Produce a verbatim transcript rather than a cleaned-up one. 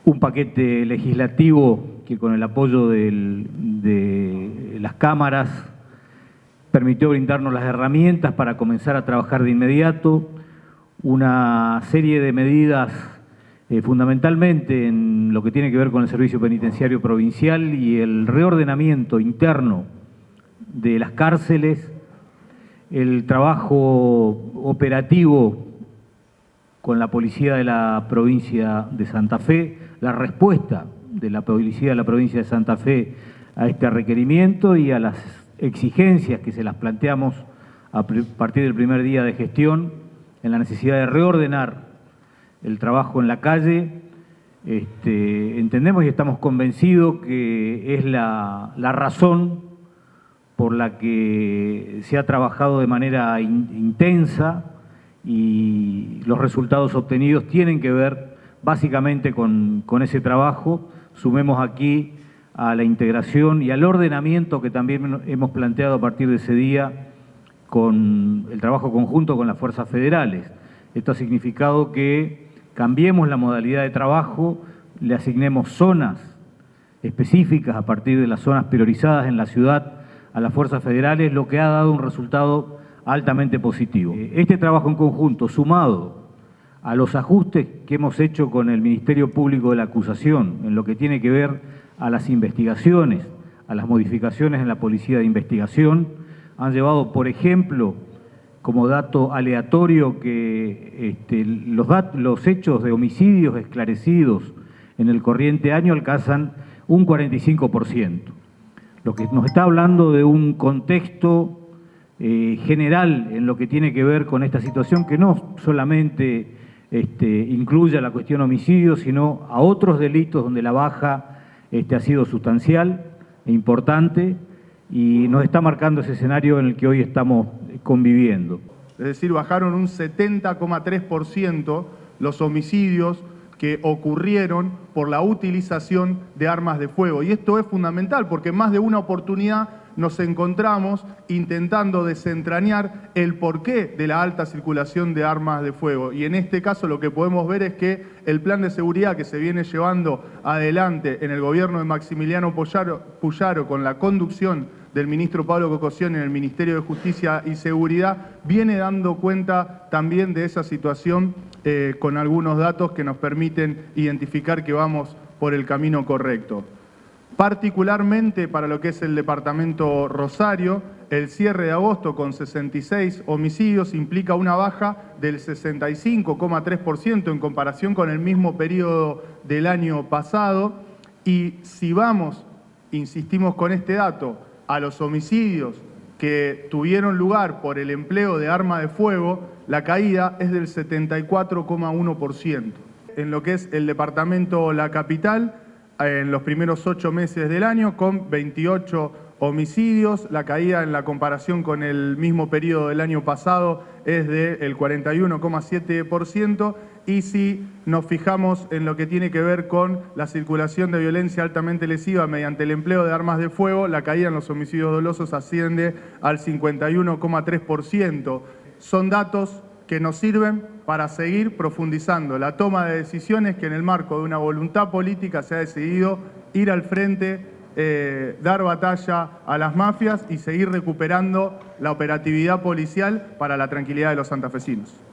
un paquete legislativo que con el apoyo del, de las cámaras permitió brindarnos las herramientas para comenzar a trabajar de inmediato, una serie de medidas eh, fundamentalmente en lo que tiene que ver con el servicio penitenciario provincial y el reordenamiento interno de las cárceles, el trabajo operativo con la policía de la provincia de Santa Fe, la respuesta de la policía de la provincia de Santa Fe a este requerimiento y a las exigencias que se las planteamos a partir del primer día de gestión en la necesidad de reordenar el trabajo en la calle. Este, entendemos y estamos convencidos que es la, la razón por la que se ha trabajado de manera in, intensa y los resultados obtenidos tienen que ver básicamente con, con ese trabajo. Sumemos aquí a la integración y al ordenamiento que también hemos planteado a partir de ese día con el trabajo conjunto con las fuerzas federales. Esto ha significado que cambiemos la modalidad de trabajo, le asignemos zonas específicas a partir de las zonas priorizadas en la ciudad a las fuerzas federales, lo que ha dado un resultado altamente positivo. Este trabajo en conjunto, sumado a los ajustes que hemos hecho con el Ministerio Público de la Acusación en lo que tiene que ver a las investigaciones, a las modificaciones en la Policía de Investigación, han llevado, por ejemplo, como dato aleatorio, que este, los, dat los hechos de homicidios esclarecidos en el corriente año alcanzan un cuarenta y cinco por ciento. Lo que nos está hablando de un contexto eh, general en lo que tiene que ver con esta situación, que no solamente este, incluye a la cuestión homicidio, sino a otros delitos donde la baja este, ha sido sustancial e importante, y nos está marcando ese escenario en el que hoy estamos conviviendo. Es decir, bajaron un setenta coma tres por ciento los homicidios que ocurrieron por la utilización de armas de fuego. Y esto es fundamental porque en más de una oportunidad nos encontramos intentando desentrañar el porqué de la alta circulación de armas de fuego. Y en este caso lo que podemos ver es que el plan de seguridad que se viene llevando adelante en el gobierno de Maximiliano Puyaro con la conducción del ministro Pablo Cocosión en el Ministerio de Justicia y Seguridad viene dando cuenta también de esa situación eh, con algunos datos que nos permiten identificar que vamos por el camino correcto. Particularmente para lo que es el departamento Rosario, el cierre de agosto con sesenta y seis homicidios implica una baja del sesenta y cinco coma tres por ciento en comparación con el mismo periodo del año pasado. Y si vamos, insistimos con este dato, a los homicidios que tuvieron lugar por el empleo de arma de fuego, la caída es del setenta y cuatro coma uno por ciento. En lo que es el departamento La Capital, en los primeros ocho meses del año, con veintiocho homicidios, la caída en la comparación con el mismo periodo del año pasado es del cuarenta y uno coma siete por ciento, y si nos fijamos en lo que tiene que ver con la circulación de violencia altamente lesiva mediante el empleo de armas de fuego, la caída en los homicidios dolosos asciende al cincuenta y uno coma tres por ciento. Son datos que nos sirven para seguir profundizando la toma de decisiones que en el marco de una voluntad política se ha decidido ir al frente, eh, dar batalla a las mafias y seguir recuperando la operatividad policial para la tranquilidad de los santafesinos.